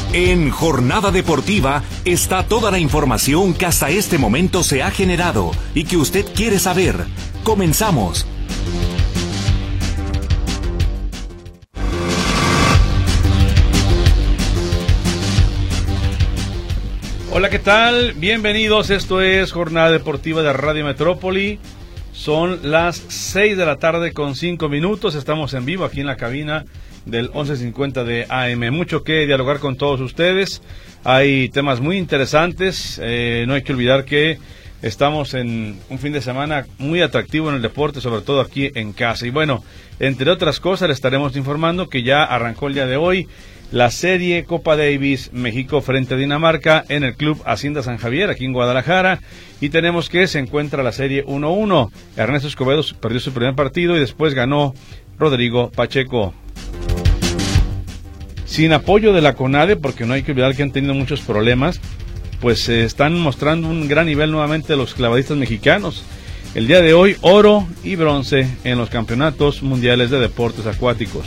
En Jornada Deportiva está toda la información que hasta este momento se ha generado y que usted quiere saber. Comenzamos. Hola, ¿qué tal? Bienvenidos, esto es Jornada Deportiva de Radio Metrópoli. Son las 6 de la tarde con 5 minutos, estamos en vivo aquí en la cabina del 1150 de AM. Mucho que dialogar con todos ustedes, hay temas muy interesantes, no hay que olvidar que estamos en un fin de semana muy atractivo en el deporte, sobre todo aquí en casa. Y bueno, entre otras cosas, le estaremos informando que ya arrancó el día de hoy la serie Copa Davis México frente a Dinamarca en el Club Hacienda San Javier, aquí en Guadalajara, y tenemos que se encuentra la serie 1-1. Ernesto Escobedo perdió su primer partido y después ganó Rodrigo Pacheco. Sin apoyo de la CONADE, porque no hay que olvidar que han tenido muchos problemas, pues están mostrando un gran nivel nuevamente los clavadistas mexicanos. El día de hoy, oro y bronce en los campeonatos mundiales de deportes acuáticos.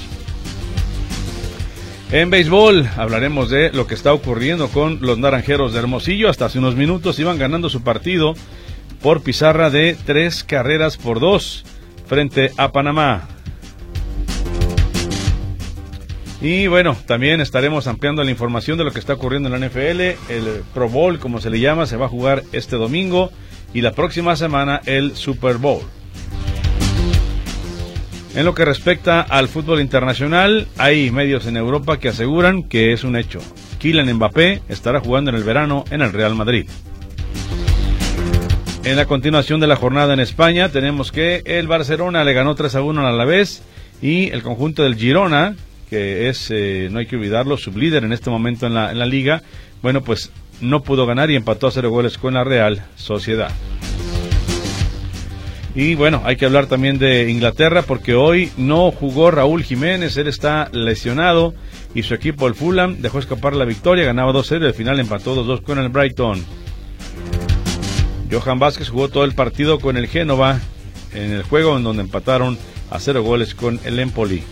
En béisbol hablaremos de lo que está ocurriendo con los Naranjeros de Hermosillo. Hasta hace unos minutos iban ganando su partido por pizarra de 3-2 frente a Panamá. Y bueno, también estaremos ampliando la información de lo que está ocurriendo en la NFL. El Pro Bowl, como se le llama, se va a jugar este domingo y la próxima semana el Super Bowl. En lo que respecta al fútbol internacional, hay medios en Europa que aseguran que es un hecho. Kylian Mbappé estará jugando en el verano en el Real Madrid. En la continuación de la jornada en España, tenemos que el Barcelona le ganó 3-1 al Alavés y el conjunto del Girona, que es, no hay que olvidarlo, sublíder en este momento en la liga, bueno, pues no pudo ganar y empató a 0 goles con la Real Sociedad. Y bueno, hay que hablar también de Inglaterra porque hoy no jugó Raúl Jiménez, él está lesionado y su equipo, el Fulham, dejó escapar la victoria, ganaba 2-0 y al final empató 2-2 con el Brighton. Johan Vázquez jugó todo el partido con el Génova en el juego en donde empataron a 0 goles con el Empoli.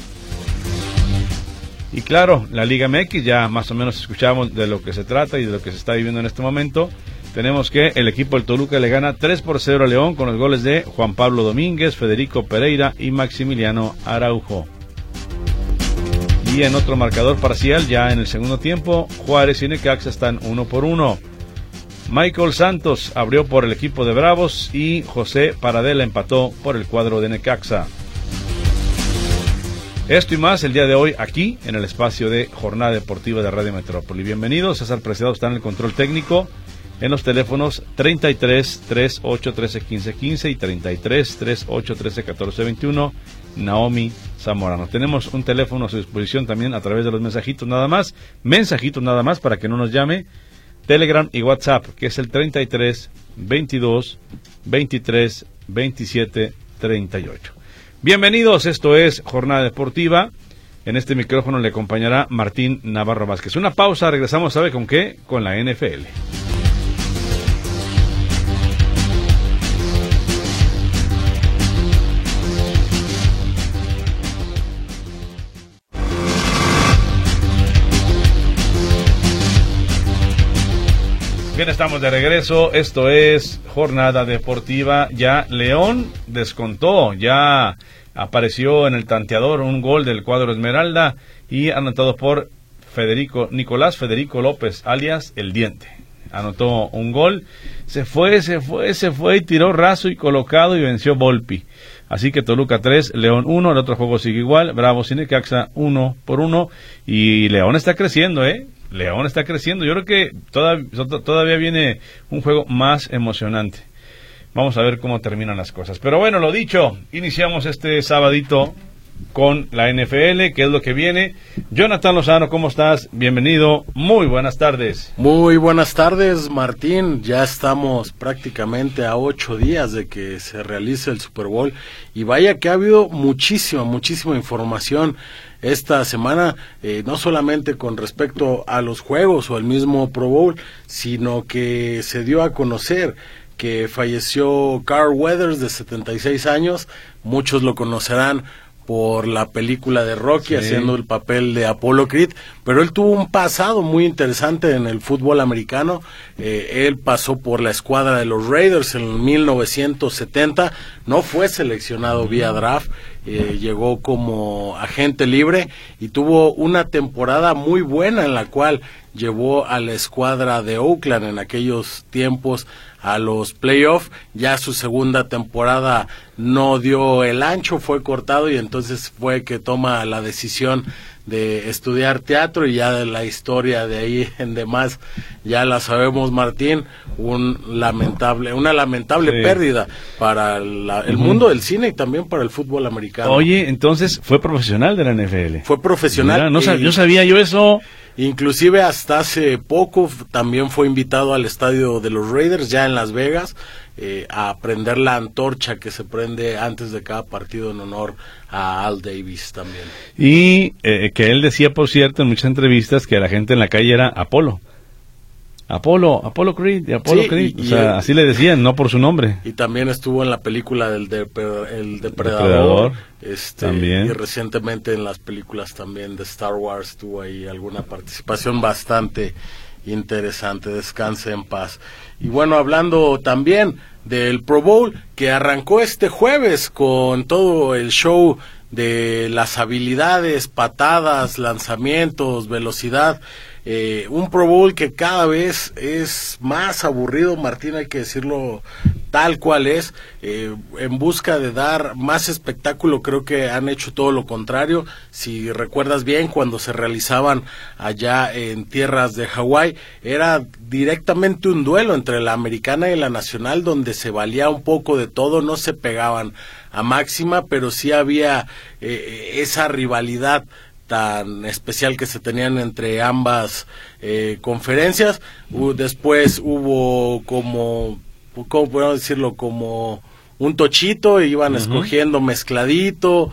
Y claro, la Liga MX, ya más o menos escuchamos de lo que se trata y de lo que se está viviendo en este momento. Tenemos que el equipo del Toluca le gana 3-0 a León con los goles de Juan Pablo Domínguez, Federico Pereira y Maximiliano Araujo. Y en otro marcador parcial, ya en el segundo tiempo, Juárez y Necaxa están 1-1. Michael Santos abrió por el equipo de Bravos y José Paradela empató por el cuadro de Necaxa. Esto y más el día de hoy aquí en el espacio de Jornada Deportiva de Radio Metrópoli. Bienvenidos, César Preciado está en el control técnico. En los teléfonos 33 38 13 15 15 y 33 38 13 14 21, Naomi Zamorano. Tenemos un teléfono a su disposición también a través de los mensajitos nada más para que no nos llame, Telegram y WhatsApp, que es el 33 22 23 27 38. Bienvenidos, esto es Jornada Deportiva. En este micrófono le acompañará Martín Navarro Vázquez. Una pausa, regresamos, ¿sabe con qué? Con la NFL. Bien, estamos de regreso, esto es Jornada Deportiva. Ya León descontó, ya apareció en el tanteador un gol del cuadro Esmeralda y anotado por Nicolás Federico López, alias El Diente. Anotó un gol, se fue y tiró raso y colocado y venció Volpi. Así que Toluca 3, León 1, el otro juego sigue igual, Bravos y Necaxa 1-1 y León está creciendo, León está creciendo. Yo creo que todavía viene un juego más emocionante. Vamos a ver cómo terminan las cosas. Pero bueno, lo dicho, iniciamos este sabadito con la NFL, que es lo que viene. Jonathan Lozano, ¿cómo estás? Bienvenido, muy buenas tardes. Muy buenas tardes, Martín. Ya estamos prácticamente a 8 días de que se realice el Super Bowl. Y vaya que ha habido muchísima información esta semana, no solamente con respecto a los juegos o el mismo Pro Bowl, sino que se dio a conocer que falleció Carl Weathers, de 76 años, muchos lo conocerán por la película de Rocky, Sí. haciendo el papel de Apollo Creed, pero él tuvo un pasado muy interesante en el fútbol americano. Él pasó por la escuadra de los Raiders en 1970, no fue seleccionado vía draft, llegó como agente libre y tuvo una temporada muy buena en la cual llevó a la escuadra de Oakland en aquellos tiempos a los playoffs. Ya su segunda temporada no dio el ancho, fue cortado y entonces fue que toma la decisión de estudiar teatro, y ya de la historia de ahí en demás ya la sabemos, Martín. Una lamentable Sí. pérdida para el mundo del cine y también para el fútbol americano. Oye, entonces fue profesional de la NFL. Fue profesional. Mira, yo sabía yo eso. Inclusive hasta hace poco también fue invitado al estadio de los Raiders, ya en Las Vegas, a prender la antorcha que se prende antes de cada partido en honor a Al Davis también. Y que él decía, por cierto, en muchas entrevistas que la gente en la calle era Apolo Creed, y Apollo Sí, Creed. y O sea, así le decían, no por su nombre. Y también estuvo en la película el Depredador, Depredador, también. y recientemente en las películas también de Star Wars tuvo ahí alguna participación bastante interesante. Descanse en paz. Y bueno, hablando también del Pro Bowl que arrancó este jueves con todo el show de las habilidades, patadas, lanzamientos, velocidad. Un Pro Bowl que cada vez es más aburrido, Martín, hay que decirlo tal cual es. En busca de dar más espectáculo, creo que han hecho todo lo contrario. Si recuerdas bien, cuando se realizaban allá en tierras de Hawái, era directamente un duelo entre la americana y la nacional, donde se valía un poco de todo, no se pegaban a máxima, pero sí había esa rivalidad tan especial que se tenían entre ambas conferencias. Después hubo como, ¿cómo podemos decirlo? Como un tochito, iban escogiendo mezcladito,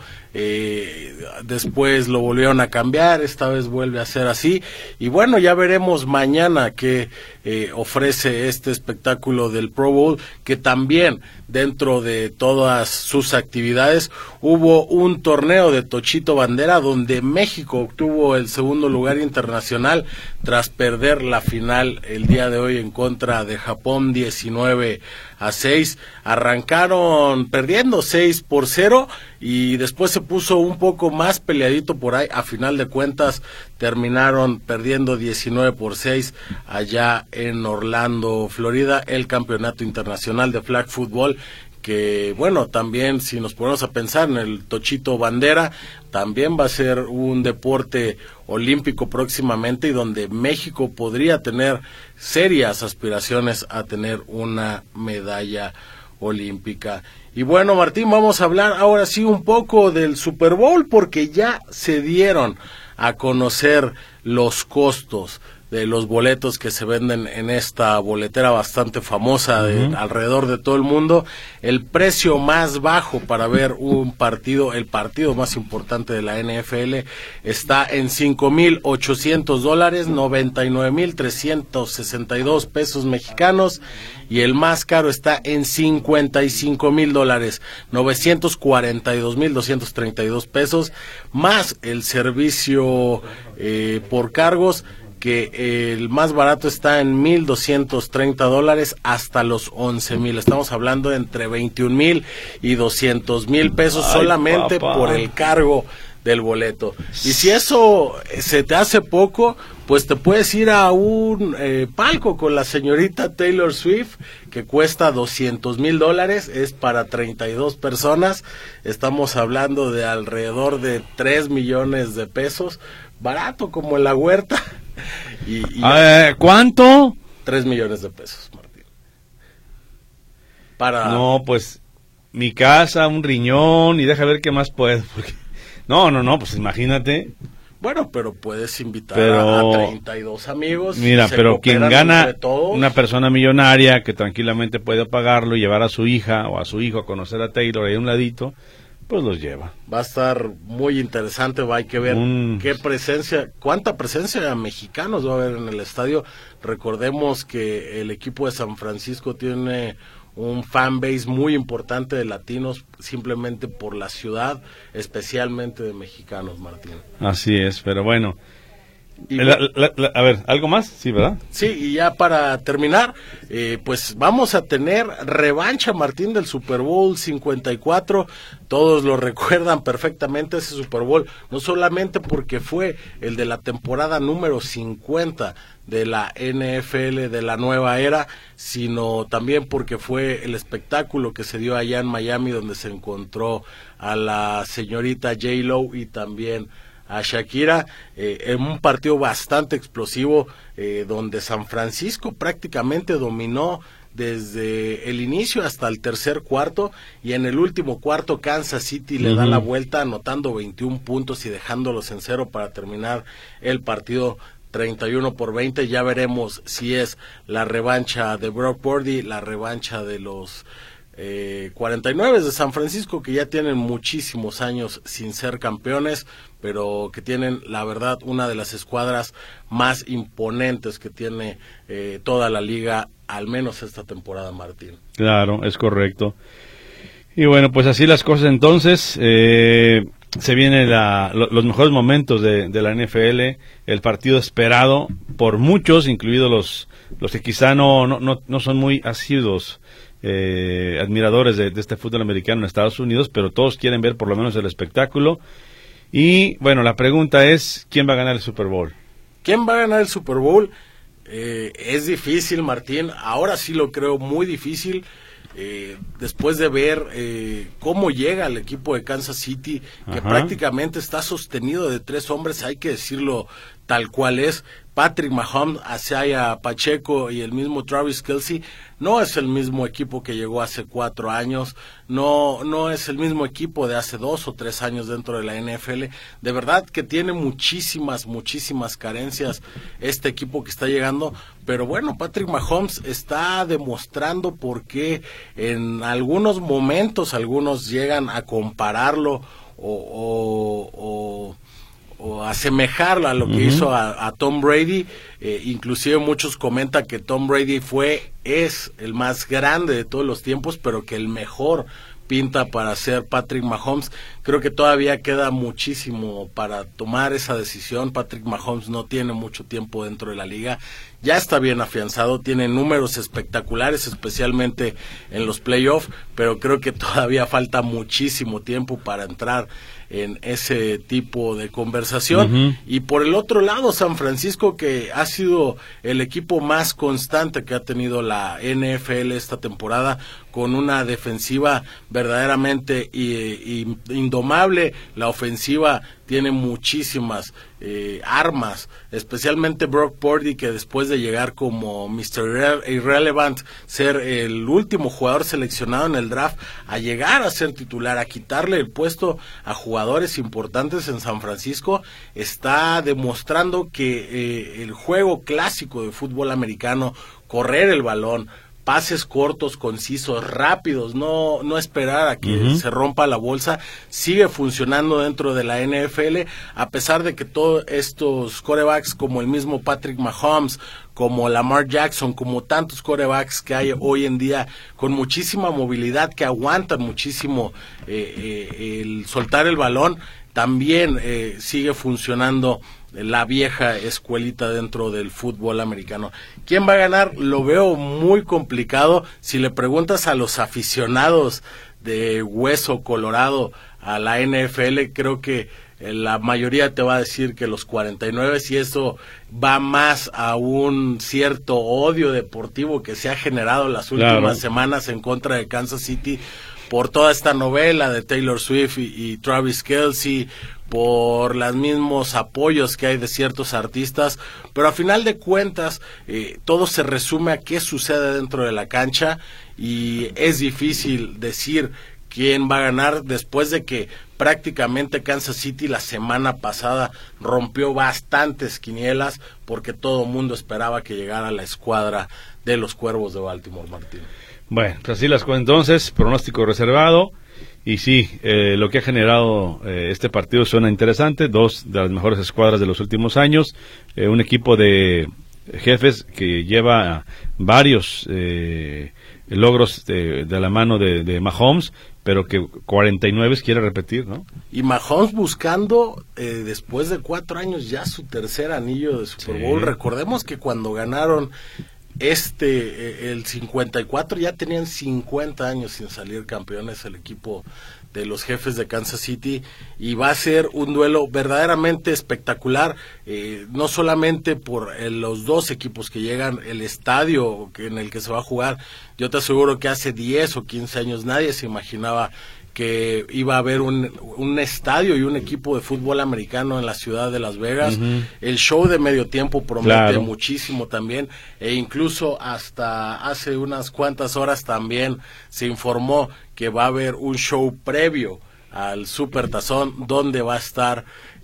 después lo volvieron a cambiar, esta vez vuelve a ser así, y bueno, ya veremos mañana qué ofrece este espectáculo del Pro Bowl, que también dentro de todas sus actividades hubo un torneo de tochito bandera donde México obtuvo el segundo lugar internacional tras perder la final el día de hoy en contra de Japón 19-6. Arrancaron perdiendo 6-0 y después se puso un poco más peleadito por ahí. A final de cuentas terminaron perdiendo 19-6 allá en Orlando, Florida, el campeonato internacional de flag football, que bueno, también si nos ponemos a pensar en el tochito bandera, también va a ser un deporte olímpico próximamente, y donde México podría tener serias aspiraciones a tener una medalla olímpica. Y bueno, Martín, vamos a hablar ahora sí un poco del Super Bowl, porque ya se dieron a conocer los costos de los boletos que se venden en esta boletera bastante famosa alrededor de todo el mundo. El precio más bajo para ver un partido, el partido más importante de la NFL, está en $5,800, $99,362 pesos mexicanos, y el más caro está en $55,000, $942,232 pesos, más el servicio por cargos, que el más barato está en $1,230 hasta los $11,000. Estamos hablando de entre $21,000 y $200,000 pesos. Ay, solamente papá, por el cargo del boleto. Y si eso se te hace poco, pues te puedes ir a un palco con la señorita Taylor Swift, que cuesta $200,000, es para 32 personas. Estamos hablando de alrededor de 3 millones de pesos, barato como en la huerta. ¿Cuánto? 3 millones de pesos, Martín. No, pues mi casa, un riñón, y deja ver qué más puedo. Porque... No, pues imagínate. Bueno, pero puedes invitar a 32 amigos. Mira, pero quien gana, una persona millonaria que tranquilamente puede pagarlo y llevar a su hija o a su hijo a conocer a Taylor ahí a un ladito, pues los lleva. Va a estar muy interesante, hay que ver cuánta presencia de mexicanos va a haber en el estadio. Recordemos que el equipo de San Francisco tiene un fanbase muy importante de latinos, simplemente por la ciudad, especialmente de mexicanos, Martín. Así es, pero bueno. A ver, ¿algo más? Sí, ¿verdad? Sí, y ya para terminar, pues vamos a tener revancha, Martín, del Super Bowl 54. Todos lo recuerdan perfectamente ese Super Bowl, no solamente porque fue el de la temporada número 50 de la NFL de la nueva era, sino también porque fue el espectáculo que se dio allá en Miami, donde se encontró a la señorita J-Lo y también a Shakira, en un partido bastante explosivo, donde San Francisco prácticamente dominó desde el inicio hasta el tercer cuarto, y en el último cuarto Kansas City le da la vuelta anotando 21 puntos y dejándolos en cero para terminar el partido 31-20. Ya veremos si es la revancha de Brock Purdy, la revancha de los 49 de San Francisco, que ya tienen muchísimos años sin ser campeones, pero que tienen, la verdad, una de las escuadras más imponentes que tiene toda la liga, al menos esta temporada, Martín. Claro, es correcto. Y bueno, pues así las cosas entonces. Se vienen los mejores momentos de la NFL, el partido esperado por muchos, incluidos los que quizá no son muy asiduos admiradores de este fútbol americano en Estados Unidos, pero todos quieren ver por lo menos el espectáculo. Y bueno, la pregunta es, ¿quién va a ganar el Super Bowl? ¿Quién va a ganar el Super Bowl? Es difícil, Martín, ahora sí lo creo muy difícil. Después de ver cómo llega el equipo de Kansas City, que prácticamente está sostenido de 3 hombres, hay que decirlo tal cual es. Patrick Mahomes, Isaiah Pacheco y el mismo Travis Kelce, no es el mismo equipo que llegó hace 4 años, no es el mismo equipo de hace 2 o 3 años dentro de la NFL. De verdad que tiene muchísimas carencias este equipo que está llegando, pero bueno, Patrick Mahomes está demostrando por qué en algunos momentos algunos llegan a compararlo o asemejarlo a lo que hizo a Tom Brady. Inclusive muchos comentan que Tom Brady es el más grande de todos los tiempos, pero que el mejor pinta para ser Patrick Mahomes. Creo que todavía queda muchísimo para tomar esa decisión. Patrick Mahomes no tiene mucho tiempo dentro de la liga, ya está bien afianzado, tiene números espectaculares, especialmente en los playoffs, pero creo que todavía falta muchísimo tiempo para entrar en ese tipo de conversación. Y por el otro lado, San Francisco, que ha sido el equipo más constante que ha tenido la NFL esta temporada, con una defensiva verdaderamente indomable. La ofensiva tiene muchísimas armas, especialmente Brock Purdy, que después de llegar como Mr. Irrelevant, ser el último jugador seleccionado en el draft, a llegar a ser titular, a quitarle el puesto a jugadores importantes en San Francisco, está demostrando que el juego clásico de fútbol americano, correr el balón, pases cortos, concisos, rápidos, no esperar a que se rompa la bolsa, sigue funcionando dentro de la NFL, a pesar de que todos estos quarterbacks como el mismo Patrick Mahomes, como Lamar Jackson, como tantos quarterbacks que hay hoy en día con muchísima movilidad, que aguantan muchísimo el soltar el balón, también sigue funcionando la vieja escuelita dentro del fútbol americano. ¿Quién va a ganar? Lo veo muy complicado. Si le preguntas a los aficionados de hueso colorado a la NFL, creo que la mayoría te va a decir que los 49, y eso va más a un cierto odio deportivo que se ha generado las últimas semanas en contra de Kansas City por toda esta novela de Taylor Swift y Travis Kelce, por los mismos apoyos que hay de ciertos artistas, pero a final de cuentas todo se resume a qué sucede dentro de la cancha, y es difícil decir quién va a ganar después de que prácticamente Kansas City la semana pasada rompió bastantes quinielas, porque todo el mundo esperaba que llegara la escuadra de los Cuervos de Baltimore, Martín. Bueno, pues así las cosas entonces, pronóstico reservado. Y sí, lo que ha generado este partido suena interesante. 2 de las mejores escuadras de los últimos años. Un equipo de jefes que lleva varios logros de la mano de Mahomes, pero que 49 quiere repetir, ¿no? Y Mahomes buscando, después de 4 años, ya su tercer anillo de Super Bowl. Recordemos que cuando ganaron el 54, ya tenían 50 años sin salir campeones el equipo de los Jefes de Kansas City, y va a ser un duelo verdaderamente espectacular, no solamente por los dos equipos que llegan, el estadio en el que se va a jugar. Yo te aseguro que hace 10 o 15 años nadie se imaginaba que iba a haber un estadio y un equipo de fútbol americano en la ciudad de Las Vegas. El show de medio tiempo promete muchísimo también, e incluso hasta hace unas cuantas horas también se informó que va a haber un show previo al Super Tazón, donde va a estar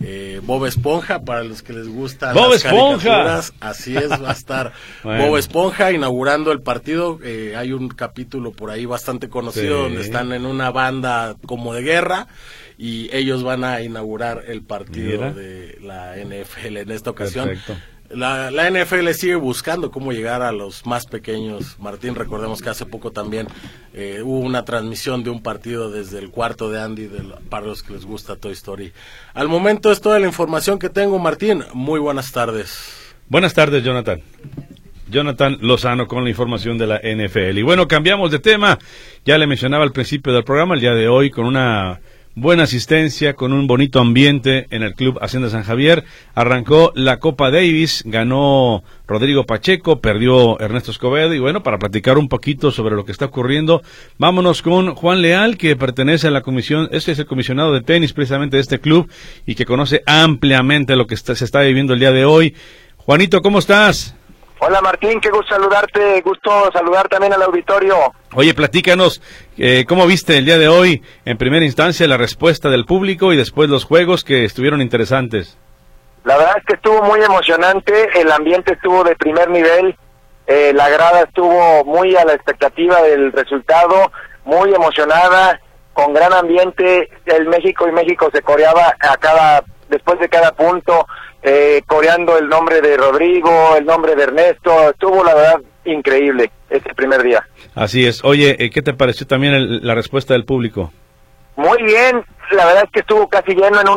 Bob Esponja, para los que les gustan Bob las Esponja. caricaturas. Así es, va a estar bueno. Bob Esponja inaugurando el partido. Hay un capítulo por ahí bastante conocido donde están en una banda como de guerra, y ellos van a inaugurar el partido de la NFL en esta ocasión. Perfecto. La NFL sigue buscando cómo llegar a los más pequeños. Martín, recordemos que hace poco también hubo una transmisión de un partido desde el cuarto de Andy, para los que les gusta Toy Story. Al momento es toda la información que tengo, Martín. Muy buenas tardes. Buenas tardes, Jonathan. Jonathan Lozano con la información de la NFL. Y bueno, cambiamos de tema. Ya le mencionaba al principio del programa, el día de hoy, con una buena asistencia, con un bonito ambiente en el Club Hacienda San Javier, arrancó la Copa Davis, ganó Rodrigo Pacheco, perdió Ernesto Escobedo, y bueno, para platicar un poquito sobre lo que está ocurriendo, vámonos con Juan Leal, que pertenece a la comisión, es el comisionado de tenis precisamente de este club, y que conoce ampliamente lo que se está viviendo el día de hoy. Juanito, ¿cómo estás? Hola Martín, qué gusto saludarte, gusto saludar también al auditorio. Oye, platícanos, ¿cómo viste el día de hoy, en primera instancia, la respuesta del público y después los juegos que estuvieron interesantes? La verdad es que estuvo muy emocionante, el ambiente estuvo de primer nivel, la grada estuvo muy a la expectativa del resultado, muy emocionada, con gran ambiente. El México se coreaba después de cada punto, coreando el nombre de Rodrigo, el nombre de Ernesto. Estuvo la verdad increíble este primer día. Así es. Oye, ¿qué te pareció también la respuesta del público? Muy bien, la verdad es que estuvo casi lleno, en un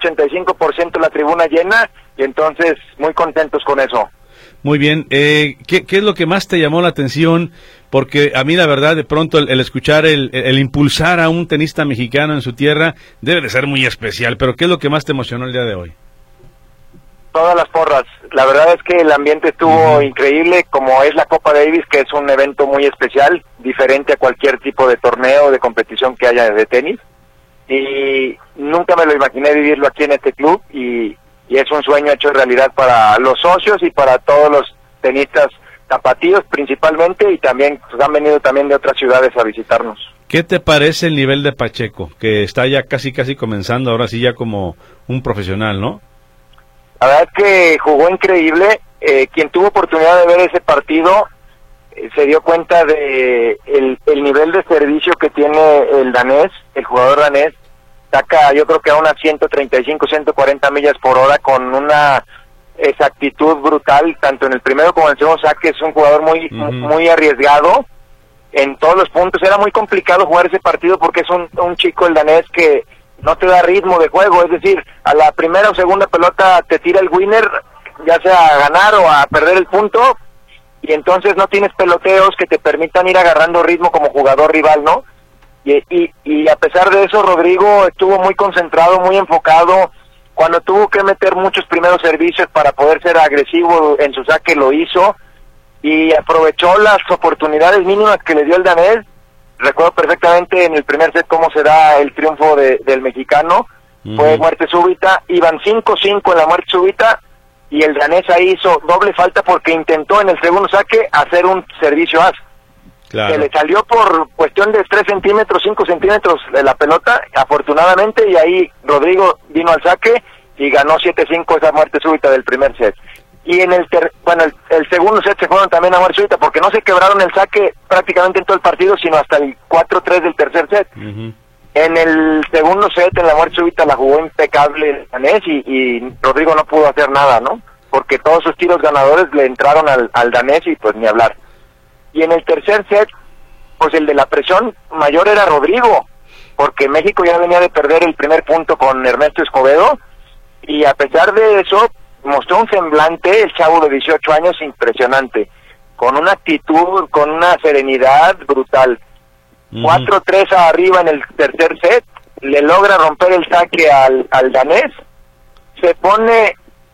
80-85% la tribuna llena, y entonces muy contentos con eso. Muy bien, ¿qué es lo que más te llamó la atención? Porque a mí la verdad, de pronto el escuchar, el impulsar a un tenista mexicano en su tierra debe de ser muy especial, pero ¿qué es lo que más te emocionó el día de hoy? Todas las porras, la verdad es que el ambiente estuvo increíble, como es la Copa Davis, que es un evento muy especial, diferente a cualquier tipo de torneo o de competición que haya de tenis, y nunca me lo imaginé vivirlo aquí en este club, y es un sueño hecho realidad para los socios y para todos los tenistas tapatíos principalmente, y también pues, han venido también de otras ciudades a visitarnos. ¿Qué te parece el nivel de Pacheco, que está ya casi comenzando, ahora sí ya como un profesional, ¿no? La verdad es que jugó increíble. Quien tuvo oportunidad de ver ese partido se dio cuenta de el nivel de servicio que tiene el danés, el jugador danés. Saca, yo creo que a unas 135, 140 millas por hora, con una exactitud brutal, tanto en el primero como en el segundo saque. Es un jugador muy arriesgado en todos los puntos. Era muy complicado jugar ese partido porque es un chico, el danés, que no te da ritmo de juego, es decir, a la primera o segunda pelota te tira el winner, ya sea a ganar o a perder el punto, y entonces no tienes peloteos que te permitan ir agarrando ritmo como jugador rival, ¿no? Y a pesar de eso, Rodrigo estuvo muy concentrado, muy enfocado. Cuando tuvo que meter muchos primeros servicios para poder ser agresivo en su saque, lo hizo, y aprovechó las oportunidades mínimas que le dio el danés. Recuerdo perfectamente en el primer set cómo se da el triunfo del mexicano. Fue muerte súbita, iban 5-5 en la muerte súbita, y el danés ahí hizo doble falta porque intentó en el segundo saque hacer un servicio as. Claro. Se le salió por cuestión de 3 centímetros, 5 centímetros de la pelota, afortunadamente, y ahí Rodrigo vino al saque y ganó 7-5 esa muerte súbita del primer set. Y en el segundo set se fueron también a muerte súbita, porque no se quebraron el saque prácticamente en todo el partido, sino hasta el 4-3 del tercer set. En el segundo set, en la muerte súbita, la jugó impecable el danés, y Rodrigo no pudo hacer nada, ¿no? Porque todos sus tiros ganadores le entraron al danés, y pues ni hablar. Y en el tercer set, pues el de la presión mayor era Rodrigo, porque México ya venía de perder el primer punto con Ernesto Escobedo, y a pesar de eso, mostró un semblante, el chavo de 18 años, impresionante, con una actitud, con una serenidad brutal. 4-3 arriba en el tercer set, le logra romper el saque al danés, se pone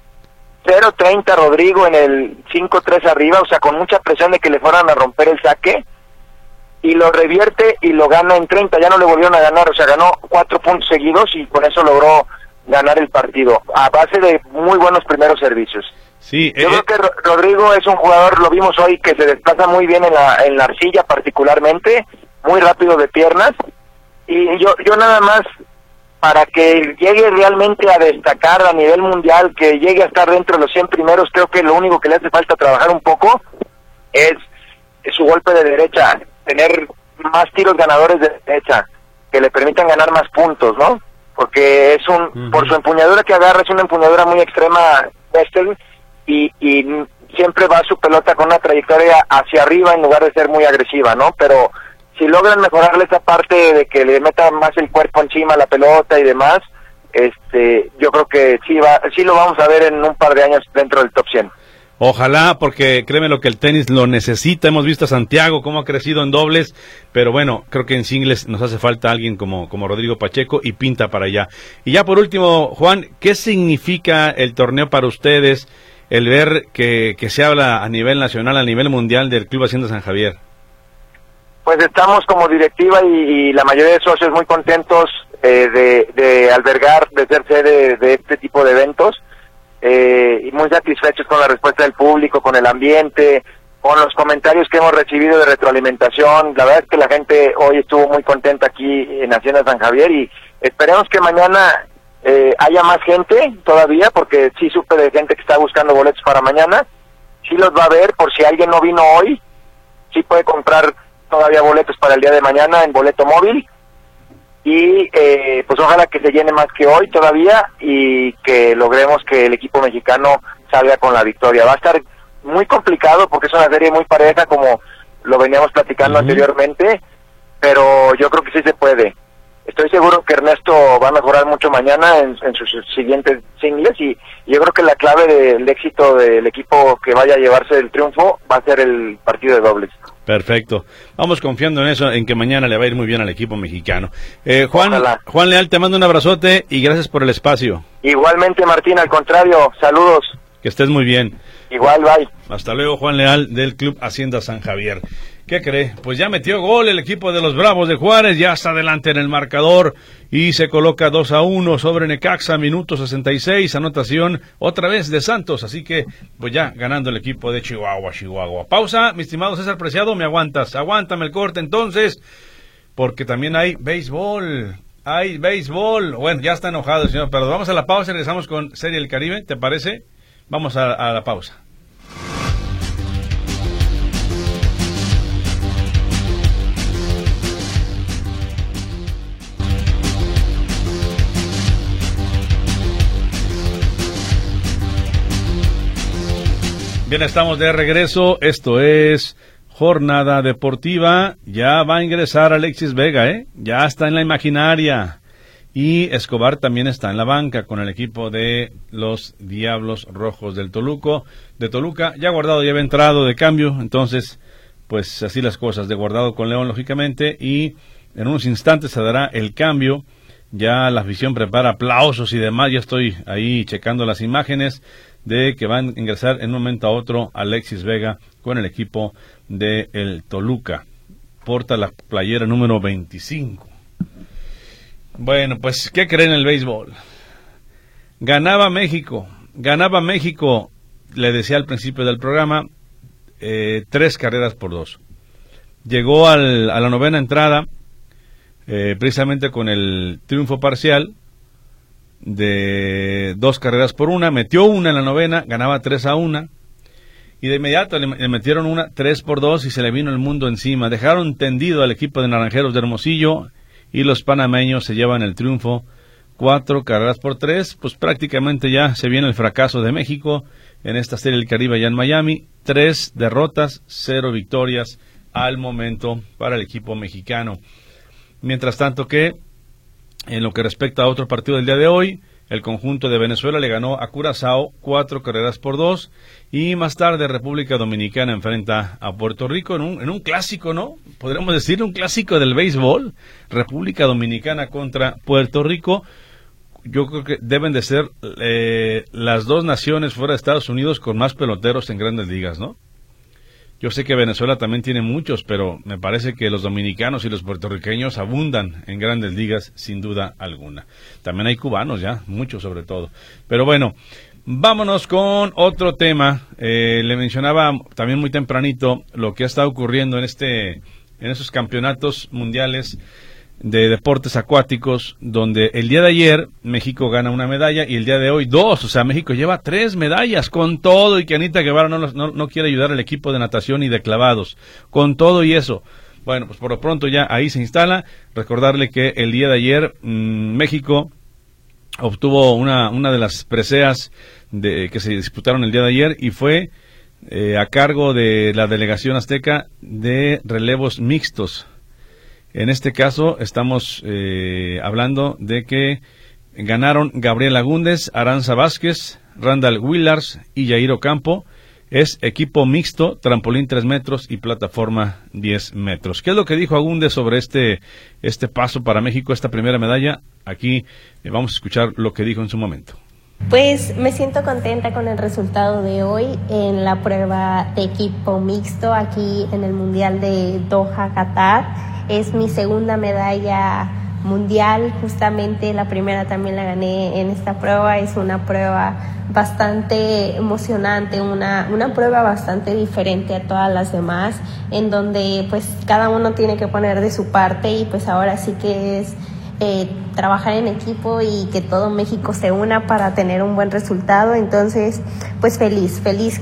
0-30 Rodrigo en el 5-3 arriba, o sea, con mucha presión de que le fueran a romper el saque, y lo revierte y lo gana en 30, ya no le volvieron a ganar, o sea, ganó 4 puntos seguidos y con eso logró ganar el partido, a base de muy buenos primeros servicios. Sí, yo creo que Rodrigo es un jugador, lo vimos hoy, que se desplaza muy bien en la arcilla particularmente, muy rápido de piernas, y yo nada más, para que llegue realmente a destacar a nivel mundial, que llegue a estar dentro de los 100 primeros, creo que lo único que le hace falta trabajar un poco es su golpe de derecha, tener más tiros ganadores de derecha, que le permitan ganar más puntos, ¿no? Porque es por su empuñadura que agarra, es una empuñadura muy extrema, Western, y siempre va su pelota con una trayectoria hacia arriba en lugar de ser muy agresiva, ¿no? Pero si logran mejorarle esa parte de que le metan más el cuerpo encima a la pelota y demás, yo creo que sí lo vamos a ver en un par de años dentro del top 100. Ojalá, porque créeme lo que el tenis lo necesita. Hemos visto a Santiago cómo ha crecido en dobles, pero bueno, creo que en singles nos hace falta alguien como Rodrigo Pacheco, y pinta para allá. Y ya por último, Juan, ¿qué significa el torneo para ustedes, el ver que se habla a nivel nacional, a nivel mundial del Club Hacienda San Javier? Pues estamos como directiva y la mayoría de socios muy contentos de albergar, de ser sede de este tipo de eventos, y muy satisfechos con la respuesta del público, con el ambiente, con los comentarios que hemos recibido de retroalimentación. La verdad es que la gente hoy estuvo muy contenta aquí en Hacienda San Javier, y esperemos que mañana haya más gente todavía, porque sí supe de gente que está buscando boletos para mañana. Sí los va a ver, por si alguien no vino hoy, sí puede comprar todavía boletos para el día de mañana en boleto móvil, y pues ojalá que se llene más que hoy todavía, y que logremos que el equipo mexicano salga con la victoria. Va a estar muy complicado porque es una serie muy pareja, como lo veníamos platicando anteriormente, pero yo creo que sí se puede. Estoy seguro que Ernesto va a mejorar mucho mañana en sus siguientes singles, y yo creo que la clave del éxito del equipo que vaya a llevarse el triunfo va a ser el partido de dobles. Perfecto. Vamos confiando en eso, en que mañana le va a ir muy bien al equipo mexicano. Juan Leal, te mando un abrazote y gracias por el espacio. Igualmente, Martín, al contrario, saludos. Que estés muy bien. Igual, bye. Hasta luego, Juan Leal, del Club Hacienda San Javier. ¿Qué cree? Pues ya metió gol el equipo de los Bravos de Juárez, ya está adelante en el marcador y se coloca 2-1 sobre Necaxa, minuto 66, anotación otra vez de Santos, así que pues ya ganando el equipo de Chihuahua. Pausa, mi estimado César Preciado, ¿me aguantas? Aguántame el corte entonces, porque también hay béisbol. Bueno, ya está enojado el señor, pero vamos a la pausa y regresamos con Serie del Caribe, ¿te parece? Vamos a la pausa. Bien, estamos de regreso, esto es Jornada Deportiva, ya va a ingresar Alexis Vega, ya está en la imaginaria, y Escobar también está en la banca con el equipo de los Diablos Rojos del Toluca, ya Guardado ya había entrado de cambio, entonces pues así las cosas, de Guardado con León lógicamente, y en unos instantes se dará el cambio, ya la afición prepara aplausos y demás, ya estoy ahí checando las imágenes de que van a ingresar en un momento a otro Alexis Vega con el equipo de el Toluca. Porta la playera número 25. Bueno, pues, ¿qué creen en el béisbol? Ganaba México, le decía al principio del programa, 3 carreras por 2. Llegó a la novena entrada, precisamente con el triunfo parcial, de 2 carreras por 1, metió una en la novena, ganaba 3-1, y de inmediato le metieron una 3-2 y se le vino el mundo encima. Dejaron tendido al equipo de Naranjeros de Hermosillo y los panameños se llevan el triunfo 4 carreras por 3, pues prácticamente ya se viene el fracaso de México en esta Serie del Caribe allá en Miami, 3 derrotas, 0 victorias al momento para el equipo mexicano. Mientras tanto que, en lo que respecta a otro partido del día de hoy, el conjunto de Venezuela le ganó a Curazao 4-2, y más tarde República Dominicana enfrenta a Puerto Rico en un clásico, ¿no? Podríamos decir un clásico del béisbol. República Dominicana contra Puerto Rico. Yo creo que deben de ser las dos naciones fuera de Estados Unidos con más peloteros en grandes ligas, ¿no? Yo sé que Venezuela también tiene muchos, pero me parece que los dominicanos y los puertorriqueños abundan en grandes ligas, sin duda alguna. También hay cubanos ya, muchos sobre todo. Pero bueno, vámonos con otro tema. Le mencionaba también muy tempranito lo que ha estado ocurriendo en esos campeonatos mundiales de deportes acuáticos, donde el día de ayer México gana una medalla y el día de hoy 2, o sea, México lleva 3 medallas con todo, y que Anita Guevara no quiere ayudar al equipo de natación y de clavados, con todo y eso. Bueno, pues por lo pronto ya ahí se instala. Recordarle que el día de ayer México obtuvo una de las preseas que se disputaron el día de ayer, y fue a cargo de la delegación azteca de relevos mixtos. En este caso estamos hablando de que ganaron Gabriel Agúndez, Aranza Vázquez, Randall Willars y Yair Ocampo. Es equipo mixto, trampolín 3 metros y plataforma 10 metros. ¿Qué es lo que dijo Agúndez sobre este paso para México, esta primera medalla? Aquí vamos a escuchar lo que dijo en su momento. Pues me siento contenta con el resultado de hoy en la prueba de equipo mixto aquí en el Mundial de Doha, Qatar. Es mi segunda medalla mundial, justamente la primera también la gané en esta prueba. Es una prueba bastante emocionante, una prueba bastante diferente a todas las demás, en donde pues cada uno tiene que poner de su parte, y pues ahora sí que es trabajar en equipo y que todo México se una para tener un buen resultado. Entonces pues feliz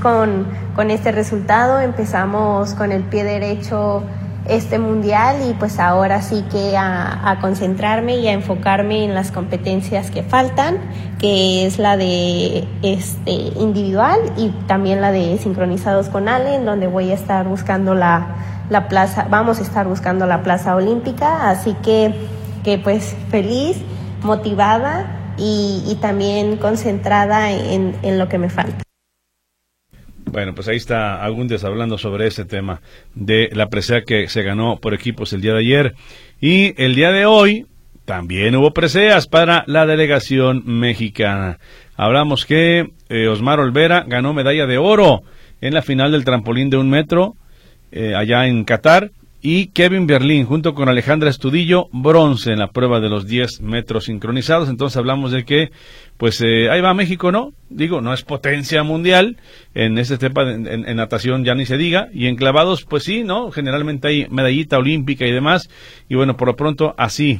con este resultado. Empezamos con el pie derecho este mundial, y pues ahora sí que a concentrarme y a enfocarme en las competencias que faltan, que es la de individual y también la de sincronizados con Ale, en donde voy a estar buscando la plaza, vamos a estar buscando la plaza olímpica. Así que pues feliz, motivada y también concentrada en lo que me falta. Bueno, pues ahí está Agúndez hablando sobre ese tema de la presea que se ganó por equipos el día de ayer. Y el día de hoy también hubo preseas para la delegación mexicana. Hablamos que Osmar Olvera ganó medalla de oro en la final del trampolín de 1 metro allá en Qatar. Y Kevin Berlín, junto con Alejandra Estudillo, bronce en la prueba de los 10 metros sincronizados. Entonces hablamos de que, pues ahí va México, ¿no? Digo, no es potencia mundial, en este tema en natación ya ni se diga, y en clavados, pues sí, ¿no? Generalmente hay medallita olímpica y demás, y bueno, por lo pronto así,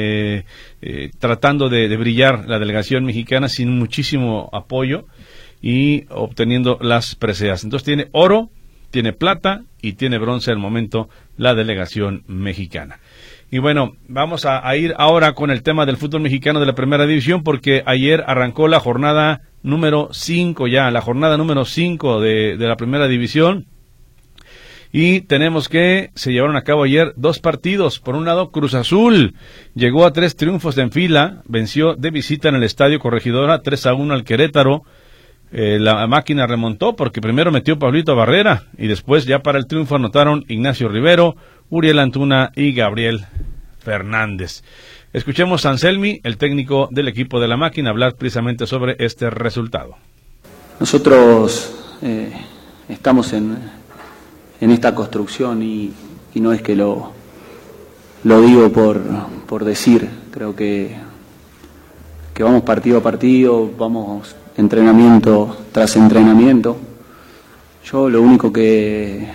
tratando de brillar la delegación mexicana sin muchísimo apoyo y obteniendo las preseas. Entonces tiene oro, tiene plata y tiene bronce al momento la delegación mexicana. Y bueno, vamos a ir ahora con el tema del fútbol mexicano de la primera división, porque ayer arrancó la jornada número 5 ya, la jornada número 5 de la primera división. Y tenemos que se llevaron a cabo ayer 2 partidos. Por un lado, Cruz Azul llegó a 3 triunfos en fila, venció de visita en el Estadio Corregidora 3-1 al Querétaro. La máquina remontó porque primero metió Pablito Barrera y después ya para el triunfo anotaron Ignacio Rivero, Uriel Antuna y Gabriel Fernández. Escuchemos a Anselmi, el técnico del equipo de la máquina, hablar precisamente sobre este resultado. Nosotros estamos en esta construcción y no es que lo digo por decir. Creo que vamos partido a partido, vamos entrenamiento tras entrenamiento. Yo lo único que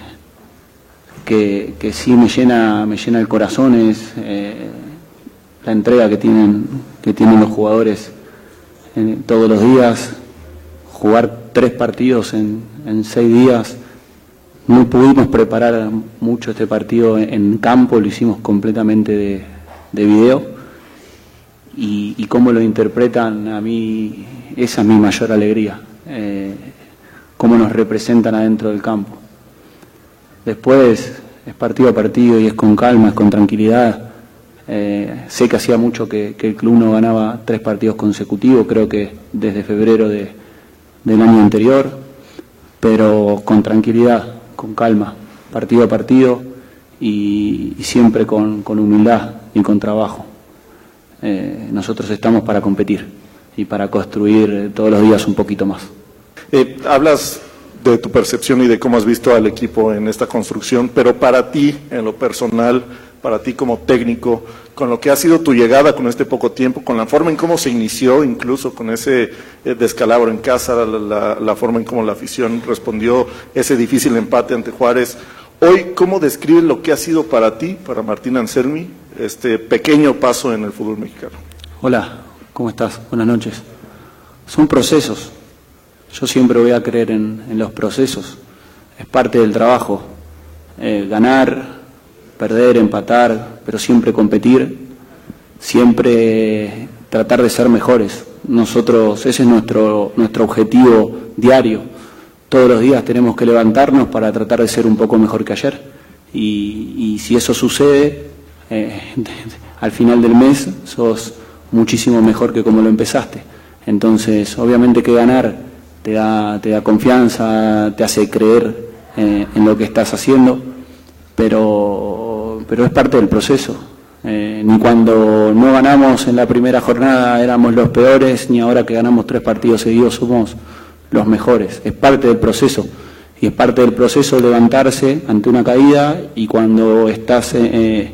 sí me llena el corazón es la entrega que tienen los jugadores todos los días. Jugar 3 partidos en 6 días. No pudimos preparar mucho este partido en campo, lo hicimos completamente de video. Y cómo lo interpretan, a mí esa es mi mayor alegría, cómo nos representan adentro del campo. Después es partido a partido y es con calma, es con tranquilidad. Sé que hacía mucho que el club no ganaba 3 partidos consecutivos, creo que desde febrero del año anterior, pero con tranquilidad, con calma, partido a partido y siempre con humildad y con trabajo. Nosotros estamos para competir y para construir todos los días un poquito más. Hablas de tu percepción y de cómo has visto al equipo en esta construcción, pero para ti, en lo personal, para ti como técnico, con lo que ha sido tu llegada con este poco tiempo, con la forma en cómo se inició, incluso con ese descalabro en casa, la forma en cómo la afición respondió ese difícil empate ante Juárez, hoy, ¿cómo describes lo que ha sido para ti, para Martín Anselmi, este pequeño paso en el fútbol mexicano? Hola, ¿cómo estás? Buenas noches. Son procesos. Yo siempre voy a creer en los procesos. Es parte del trabajo. Ganar, perder, empatar, pero siempre competir, siempre tratar de ser mejores. Nosotros, ese es nuestro objetivo diario. Todos los días tenemos que levantarnos para tratar de ser un poco mejor que ayer. Y si eso sucede, al final del mes sos muchísimo mejor que como lo empezaste. Entonces, obviamente que ganar te da confianza, te hace creer en lo que estás haciendo, pero es parte del proceso. Ni cuando no ganamos en la primera jornada éramos los peores, ni ahora que ganamos 3 partidos seguidos somos los mejores. Es parte del proceso, y es parte del proceso levantarse ante una caída, y cuando estás en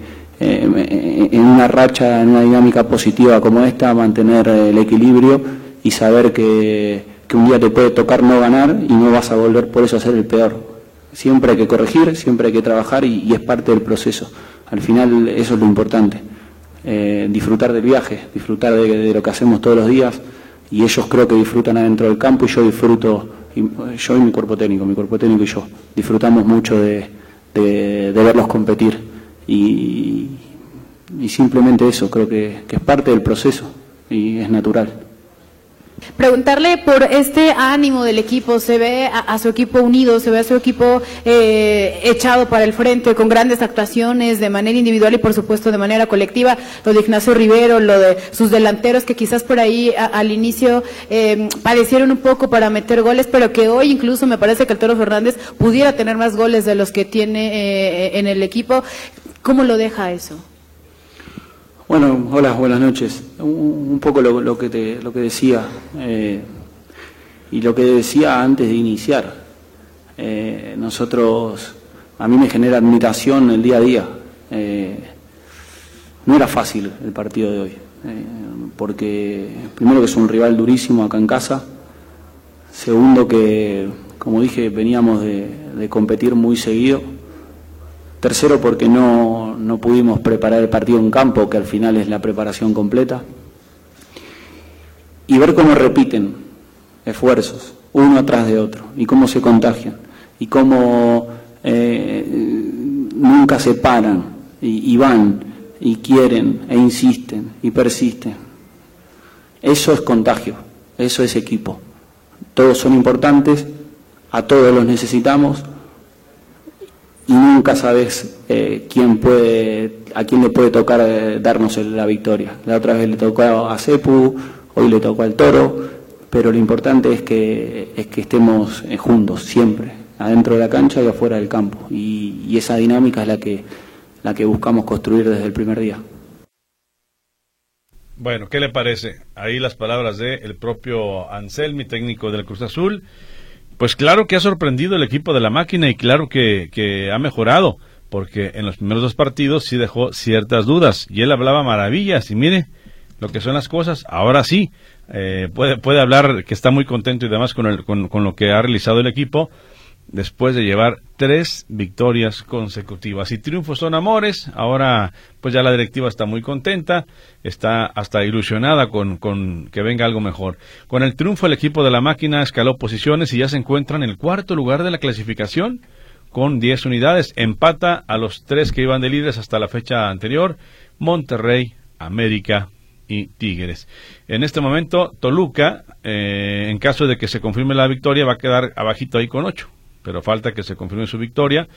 una racha, en una dinámica positiva como esta, mantener el equilibrio y saber que un día te puede tocar no ganar y no vas a volver por eso a ser el peor. Siempre hay que corregir, siempre hay que trabajar y es parte del proceso. Al final eso es lo importante, disfrutar del viaje, disfrutar de lo que hacemos todos los días, y ellos creo que disfrutan adentro del campo y yo disfruto, yo y mi cuerpo técnico y yo, disfrutamos mucho de verlos competir y simplemente eso, creo que es parte del proceso y es natural. Preguntarle por este ánimo del equipo. Se ve a su equipo unido, se ve a su equipo echado para el frente, con grandes actuaciones de manera individual y por supuesto de manera colectiva. Lo de Ignacio Rivero, lo de sus delanteros que quizás por ahí al inicio padecieron un poco para meter goles, pero que hoy incluso me parece que el Toro Fernández pudiera tener más goles de los que tiene en el equipo. ¿Cómo lo deja eso? Bueno, hola, buenas noches. Un poco lo que decía, y lo que decía antes de iniciar. Nosotros, a mí me genera admiración el día a día. No era fácil el partido de hoy, porque primero que es un rival durísimo acá en casa, segundo que, como dije, veníamos de competir muy seguido. Tercero, porque no pudimos preparar el partido en campo, que al final es la preparación completa. Y ver cómo repiten esfuerzos, uno atrás de otro, y cómo se contagian, y cómo nunca se paran, y van, y quieren, e insisten, y persisten. Eso es contagio, eso es equipo. Todos son importantes, a todos los necesitamos, y nunca sabes a quién le puede tocar darnos la victoria. La otra vez le tocó a Cepu, hoy le tocó al Toro, pero lo importante es que estemos juntos siempre, adentro de la cancha y afuera del campo, y esa dinámica es la que buscamos construir desde el primer día. Bueno, ¿qué le parece? Ahí las palabras del propio Anselmi, técnico del Cruz Azul. Pues claro que ha sorprendido el equipo de la máquina y claro que ha mejorado, porque en los primeros 2 partidos sí dejó ciertas dudas y él hablaba maravillas y mire lo que son las cosas. Ahora sí, puede hablar que está muy contento y demás con lo que ha realizado el equipo después de llevar 3 victorias consecutivas. Y triunfos son amores. Ahora pues ya la directiva está muy contenta, está hasta ilusionada con que venga algo mejor. Con el triunfo el equipo de la máquina escaló posiciones y ya se encuentra en el 4º lugar de la clasificación con 10 unidades. Empata a los 3 que iban de líderes hasta la fecha anterior: Monterrey, América y Tigres. En este momento Toluca, en caso de que se confirme la victoria, va a quedar abajito ahí con 8. Pero falta que se confirme su victoria.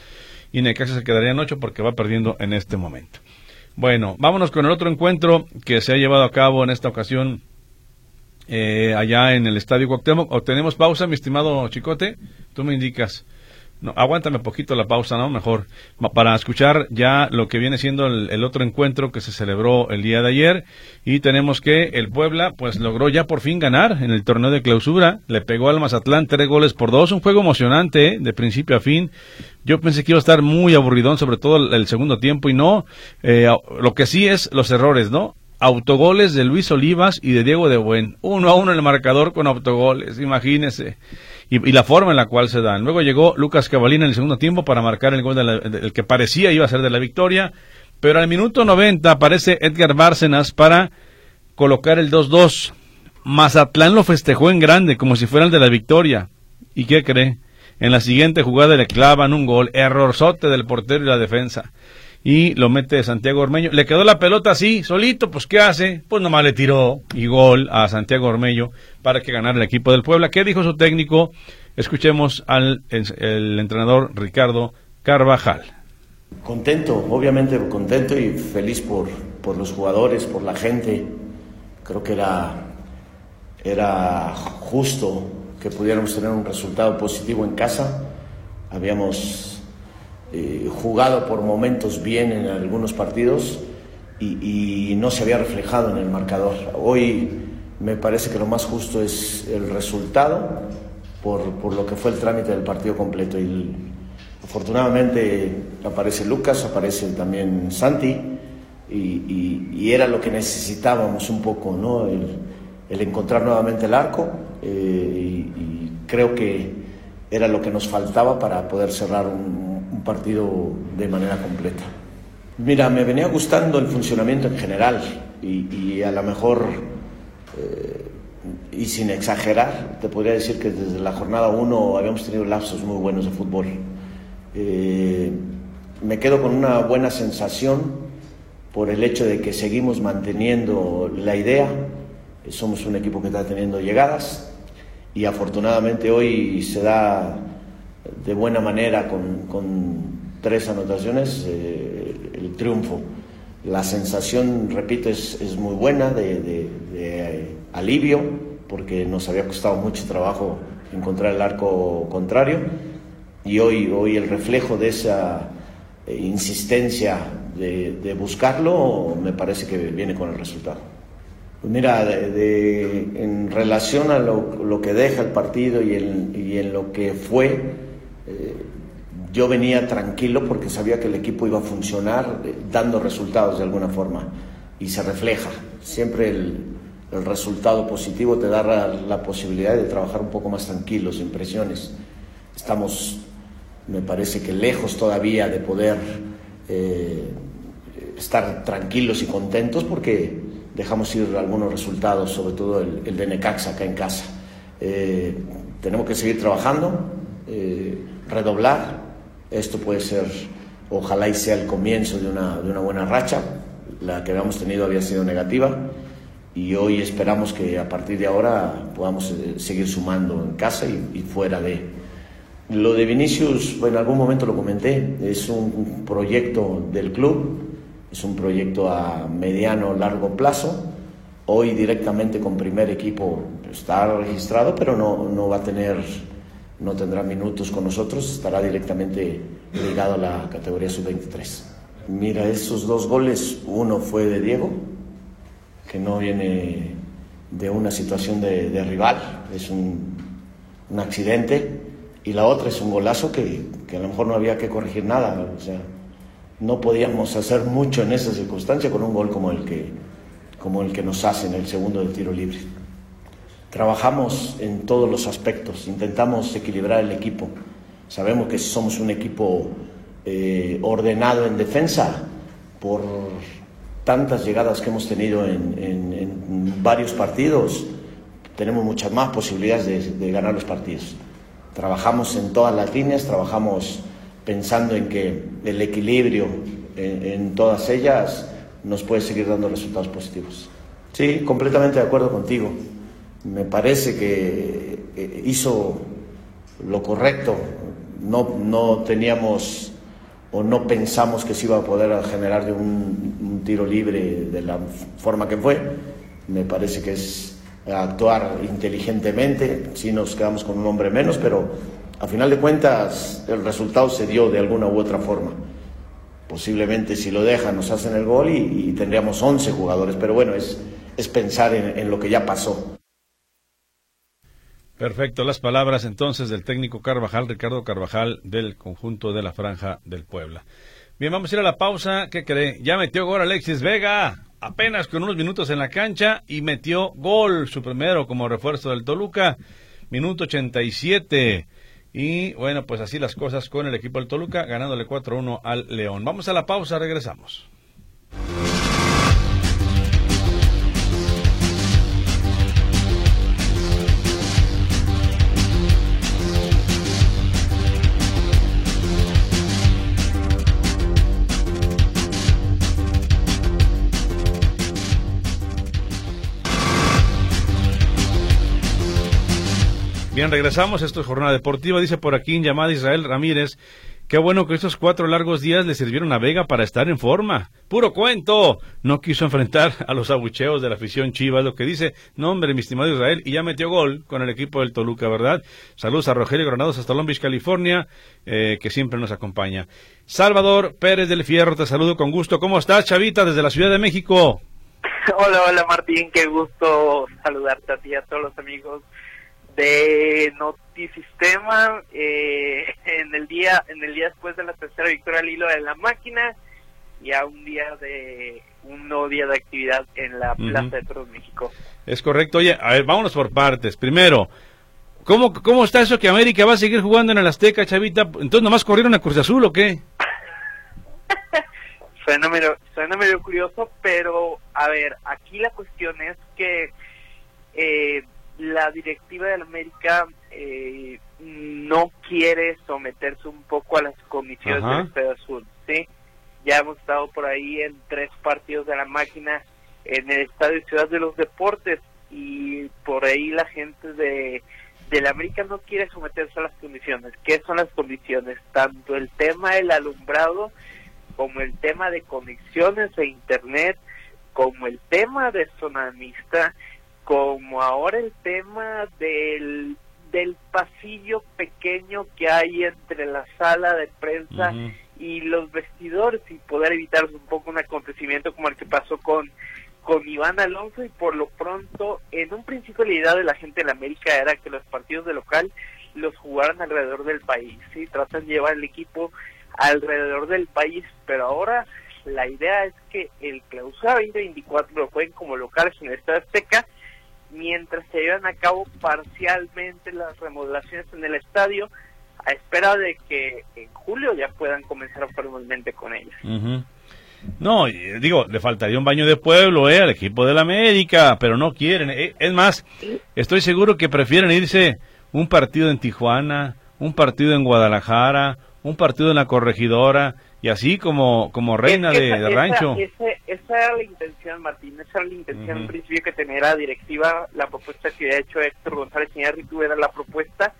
y Necaxa se quedaría en 8 porque va perdiendo en este momento. Bueno, vámonos con el otro encuentro que se ha llevado a cabo en esta ocasión allá en el Estadio Cuauhtémoc. ¿O tenemos pausa, mi estimado Chicote? Tú me indicas. No, aguántame poquito la pausa, ¿no? Mejor, para escuchar ya lo que viene siendo el otro encuentro que se celebró el día de ayer, y tenemos que el Puebla, pues logró ya por fin ganar en el torneo de clausura, le pegó al Mazatlán 3-2, un juego emocionante, de principio a fin. Yo pensé que iba a estar muy aburridón, sobre todo el segundo tiempo, y no, lo que sí es los errores, ¿no? Autogoles de Luis Olivas y de Diego de Buen, 1-1 en el marcador con autogoles, imagínese. Y la forma en la cual se dan. Luego llegó Lucas Cavalina en el segundo tiempo para marcar el gol el que parecía iba a ser de la victoria, pero al minuto 90 aparece Edgar Bárcenas para colocar el 2-2. Mazatlán lo festejó en grande, como si fuera el de la victoria. ¿Y qué cree? En la siguiente jugada le clavan un gol, errorzote del portero y la defensa. Y lo mete Santiago Ormeño. Le quedó la pelota así, solito, pues ¿qué hace? Pues nomás le tiró y gol a Santiago Ormeño para que ganara el equipo del Puebla. ¿Qué dijo su técnico? Escuchemos al el entrenador Ricardo Carvajal. Contento, obviamente contento y feliz por los jugadores, por la gente. Creo que era justo que pudiéramos tener un resultado positivo en casa. Habíamos jugado por momentos bien en algunos partidos y no se había reflejado en el marcador. Hoy me parece que lo más justo es el resultado por lo que fue el trámite del partido completo, y afortunadamente aparece Lucas, aparece también Santi y era lo que necesitábamos un poco, ¿no? El encontrar nuevamente el arco, y creo que era lo que nos faltaba para poder cerrar un partido de manera completa. Mira, me venía gustando el funcionamiento en general y a lo mejor, y sin exagerar, te podría decir que desde la jornada 1 habíamos tenido lapsos muy buenos de fútbol. Me quedo con una buena sensación por el hecho de que seguimos manteniendo la idea. Somos un equipo que está teniendo llegadas y afortunadamente hoy se da de buena manera con 3 anotaciones el triunfo. La sensación, repito, es muy buena de alivio, porque nos había costado mucho trabajo encontrar el arco contrario, y hoy el reflejo de esa insistencia de buscarlo me parece que viene con el resultado. Pues mira, en relación a lo que deja el partido y en lo que fue, yo venía tranquilo porque sabía que el equipo iba a funcionar dando resultados de alguna forma, y se refleja. Siempre el resultado positivo te da la posibilidad de trabajar un poco más tranquilos, sin presiones. Estamos, me parece que lejos todavía de poder estar tranquilos y contentos porque dejamos ir algunos resultados, sobre todo el de Necaxa acá en casa. Tenemos que seguir trabajando, redoblar. Esto puede ser, ojalá y sea el comienzo de una buena racha. La que habíamos tenido había sido negativa y hoy esperamos que a partir de ahora podamos seguir sumando en casa y fuera de. Lo de Vinicius, en algún momento lo comenté, es un proyecto del club, es un proyecto a mediano largo plazo. Hoy directamente con primer equipo está registrado, pero no tendrá minutos con nosotros, estará directamente ligado a la categoría sub-23. Mira, esos 2 goles, uno fue de Diego, que no viene de una situación de rival, es un accidente, y la otra es un golazo que a lo mejor no había que corregir nada, o sea, no podíamos hacer mucho en esa circunstancia con un gol como el que nos hacen el segundo del tiro libre. Trabajamos en todos los aspectos, intentamos equilibrar el equipo. Sabemos que somos un equipo ordenado en defensa por tantas llegadas que hemos tenido en varios partidos. Tenemos muchas más posibilidades de ganar los partidos. Trabajamos en todas las líneas, trabajamos pensando en que el equilibrio en todas ellas nos puede seguir dando resultados positivos. Sí, completamente de acuerdo contigo. Me parece que hizo lo correcto. No teníamos o no pensamos que se iba a poder generar de un tiro libre de la forma que fue. Me parece que es actuar inteligentemente. Sí nos quedamos con un hombre menos, pero a final de cuentas el resultado se dio de alguna u otra forma. Posiblemente si lo dejan nos hacen el gol y tendríamos 11 jugadores, pero bueno, es pensar en lo que ya pasó. Perfecto, las palabras entonces del técnico Carvajal, Ricardo Carvajal, del conjunto de la Franja del Puebla. Bien, vamos a ir a la pausa. ¿Qué cree? Ya metió gol Alexis Vega, apenas con unos minutos en la cancha, y metió gol, su primero como refuerzo del Toluca, minuto 87. Y bueno, pues así las cosas con el equipo del Toluca, ganándole 4-1 al León. Vamos a la pausa, regresamos. Bien, regresamos, esto es Jornada Deportiva. Dice por aquí en llamada Israel Ramírez, qué bueno que estos 4 largos días le sirvieron a Vega para estar en forma. ¡Puro cuento! No quiso enfrentar a los abucheos de la afición Chivas, lo que dice, no hombre, mi estimado Israel, y ya metió gol con el equipo del Toluca, ¿verdad? Saludos a Rogelio Granados hasta Long Beach, California, que siempre nos acompaña. Salvador Pérez del Fierro, te saludo con gusto. ¿Cómo estás, Chavita, desde la Ciudad de México? Hola Martín, qué gusto saludarte a ti y a todos los amigos de Notisistema en el día después de la tercera victoria al hilo de la máquina y a un nuevo día de actividad en la Plaza de Toros México. Es correcto. Oye, a ver, vámonos por partes. Primero, ¿cómo está eso que América va a seguir jugando en el Azteca, Chavita? ¿Entonces nomás corrieron a Cruz Azul o qué? Suena medio curioso, pero a ver, aquí la cuestión es que la directiva de la América no quiere someterse un poco a las comisiones del Estadio Azul, ¿sí? Ya hemos estado por ahí en 3 partidos de la máquina en el Estadio Ciudad de los Deportes y por ahí la gente de la América no quiere someterse a las condiciones. ¿Qué son las condiciones? Tanto el tema del alumbrado como el tema de conexiones de internet, como el tema de zona mixta, como ahora el tema del pasillo pequeño que hay entre la sala de prensa y los vestidores, y poder evitar un poco un acontecimiento como el que pasó con Iván Alonso. Y por lo pronto, en un principio la idea de la gente de la América era que los partidos de local los jugaran alrededor del país, ¿sí? Tratan de llevar el equipo alrededor del país, pero ahora la idea es que el Clausura 2024 lo jueguen como locales en el Estadio Azteca, mientras se llevan a cabo parcialmente las remodelaciones en el estadio, a espera de que en julio ya puedan comenzar formalmente con ellas. No, digo, le faltaría un baño de pueblo al equipo de la América, pero no quieren. Es más, estoy seguro que prefieren irse un partido en Tijuana, un partido en Guadalajara, un partido en la Corregidora, y así como reina de rancho. Esa era la intención, Martín, esa era la intención en principio que tenía la directiva, la propuesta que había hecho Héctor González Iñárritu era la propuesta,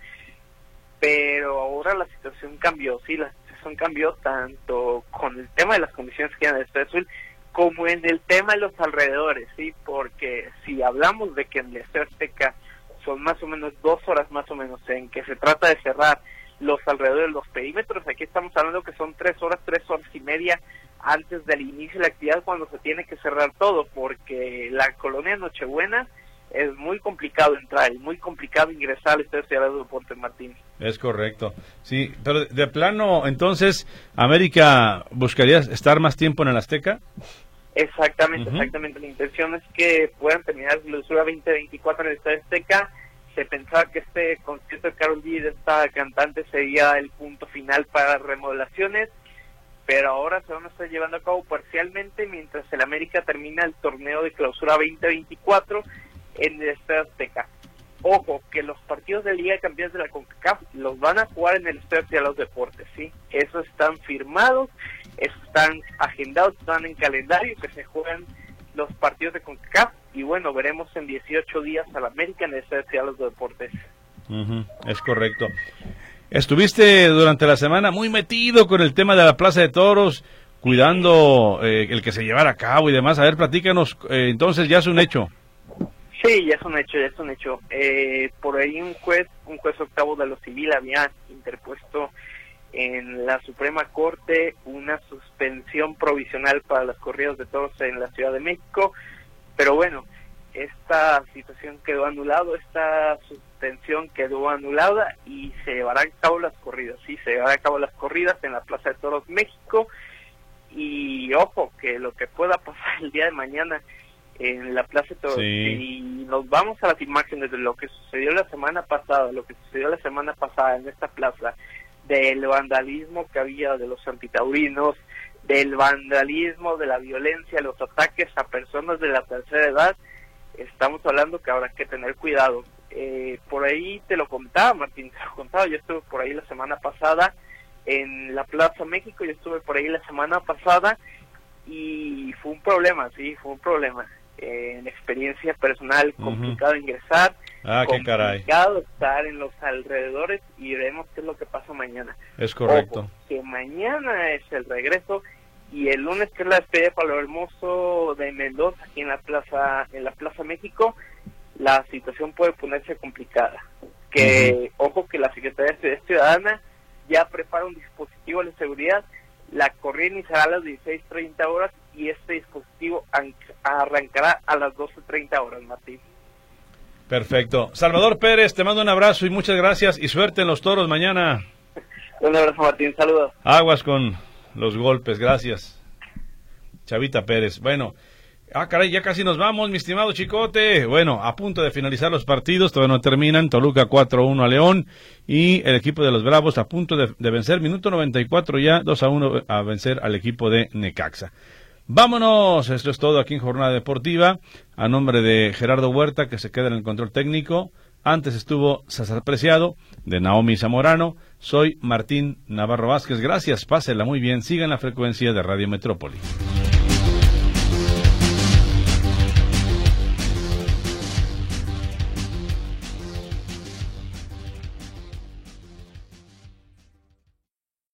pero ahora la situación cambió, sí, la situación cambió tanto con el tema de las condiciones que hay en el Estadio Azul, como en el tema de los alrededores, sí, porque si hablamos de que en el Estadio Azteca son más o menos 2 horas más o menos en que se trata de cerrar los alrededores, los perímetros, aquí estamos hablando que son 3 horas y media antes del inicio de la actividad, cuando se tiene que cerrar todo, porque la colonia Nochebuena es muy complicado entrar y muy complicado ingresar al Estadio Ciudad de los Deportes, Martín. Es correcto, sí, pero de plano, entonces, ¿América buscaría estar más tiempo en el Azteca? Exactamente, la intención es que puedan terminar la Clausura 2024 en el Estadio Azteca. Se pensaba que este concierto de Karol G, de esta cantante, sería el punto final para las remodelaciones, pero ahora se van a estar llevando a cabo parcialmente mientras el América termina el torneo de Clausura 2024 en el Estadio Azteca. Ojo, que los partidos de Liga de Campeones de la CONCACAF los van a jugar en el Estadio de los Deportes, ¿sí? Esos están firmados, están agendados, están en calendario, que se juegan los partidos de CONCACAF, y bueno, veremos en 18 días al América en el Estadio de los Deportes. Es correcto. Estuviste durante la semana muy metido con el tema de la Plaza de Toros, cuidando el que se llevara a cabo y demás. A ver, platícanos, entonces ya es un hecho. Sí, ya es un hecho. Por ahí un juez octavo de lo civil había interpuesto en la Suprema Corte una suspensión provisional para las corridas de toros en la Ciudad de México, pero bueno, esta situación quedó anulada, esta suspensión quedó anulada y se llevarán a cabo las corridas, en la Plaza de Toros México. Y ojo, que lo que pueda pasar el día de mañana en la Plaza de Toros, y nos vamos a las imágenes de lo que sucedió la semana pasada en esta plaza, del vandalismo que había de los antitaurinos, del vandalismo, de la violencia, los ataques a personas de la tercera edad, estamos hablando que habrá que tener cuidado. Por ahí te lo contaba, Martín, yo estuve por ahí la semana pasada en la Plaza México, y fue un problema, en experiencia personal, complicado ingresar, complicado estar en los alrededores, y veremos qué es lo que pasa mañana. Es correcto. Ojo, que mañana es el regreso, y el lunes, que es la despedida de Palo Hermoso de Mendoza, aquí en la Plaza México, la situación puede ponerse complicada. Ojo, que la Secretaría de Seguridad Ciudadana ya prepara un dispositivo de seguridad. La corrida iniciará a las 16:30 horas y este dispositivo arrancará a las 12:30 horas, Martín. Perfecto. Salvador Pérez, te mando un abrazo y muchas gracias y suerte en los toros mañana. Un abrazo, Martín, saludos. Aguas con los golpes, gracias. Chavita Pérez. Bueno, caray, ya casi nos vamos, mi estimado Chicote. Bueno, a punto de finalizar los partidos, todavía no terminan. Toluca 4-1 a León y el equipo de los Bravos a punto de vencer, minuto 94 ya, 2-1 a vencer al equipo de Necaxa. Vámonos, esto es todo aquí en Jornada Deportiva. A nombre de Gerardo Huerta, que se queda en el control técnico. Antes estuvo César Preciado, de Naomi Zamorano. Soy Martín Navarro Vázquez. Gracias, pásenla muy bien. Sigan la frecuencia de Radio Metrópoli.